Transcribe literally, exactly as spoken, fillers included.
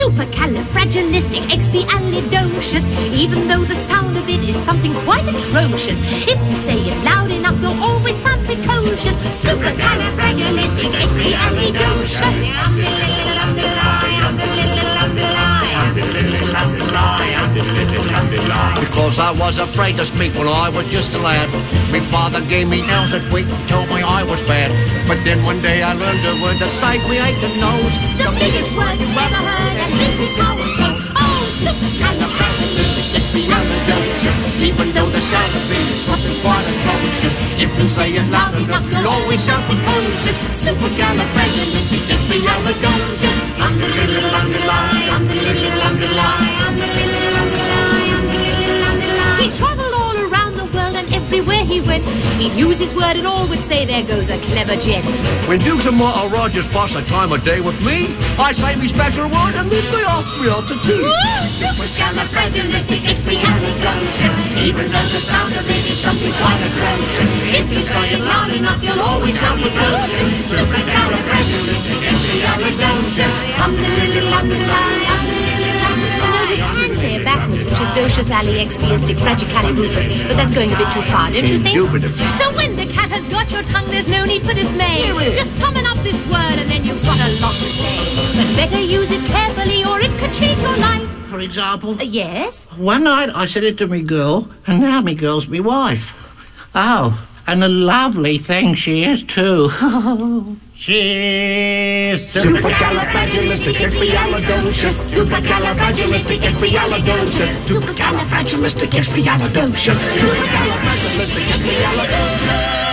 Supercalifragilisticexpialidocious, even though the sound of it is something quite atrocious. If you say it loud enough, you'll always sound precocious. Because I was afraid to speak when I was just a lad. My father gave me nails a tweak and told me I was bad. But then one day I learned a word that saved me aching nose. The biggest word you've ever heard, and this is how it goes. Oh, supercalifragilisticexpialidocious, even though the sound of it is something quite atrocious. If you say it loud enough, you'll always sound precocious. Supercalifragilisticexpialidocious. Underlittle, underlie, underlittle, underlie, underlittle, underlie, underlittle, underlie. He travelled all around the world, and everywhere he went, he'd use his word and all would say, there goes a clever gent. When Dukes and Martha Rogers pass a time of day with me, I say me special word and then they ask me out to tea. Supercalifragilisticexpialidocious, even though the sound of it is something quite atrocious. If you say it loud enough, you'll always sound precocious. Supercalifragilisticexpialidocious. Um the little um the lie, um the little um the lie. No, we can say it backwards, which is docious ali expiastic fragicalirufus, but that's going a bit too far, don't you think? So when the cat has got your tongue, there's no need for dismay. Just summon up this word and then you've got a lot to say. But better use it carefully or it could change your life. For example? Uh, yes? One night I said it to me girl, and now me girl's me wife. Oh, and a lovely thing she is too. She's Supercalifragilisticexpialidocious. Supercalifragilisticexpialidocious. Supercalifragilisticexpialidocious. Supercalifragilisticexpialidocious.